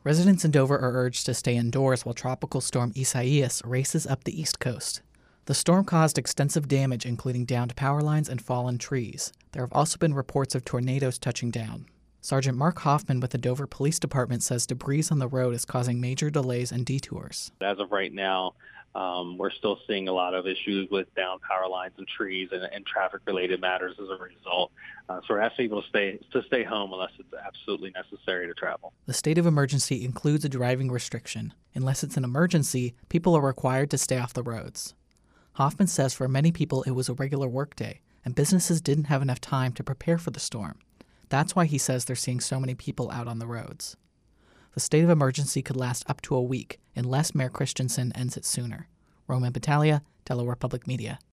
Residents in Dover are urged to stay indoors while Tropical Storm Isaias races up the East Coast. The storm caused extensive damage, including downed power lines and fallen trees. There have also been reports of tornadoes touching down. Sergeant Mark Hoffman with the Dover Police Department says debris on the road is causing major delays and detours. As of right now, we're still seeing a lot of issues with downed power lines and trees and traffic-related matters as a result. So we're asking people to stay home unless it's absolutely necessary to travel. The state of emergency includes a driving restriction. Unless it's an emergency, people are required to stay off the roads. Hoffman says for many people it was a regular workday, and businesses didn't have enough time to prepare for the storm. That's why he says they're seeing so many people out on the roads. The state of emergency could last up to a week unless Mayor Christensen ends it sooner. Roman Battaglia, Delaware Public Media.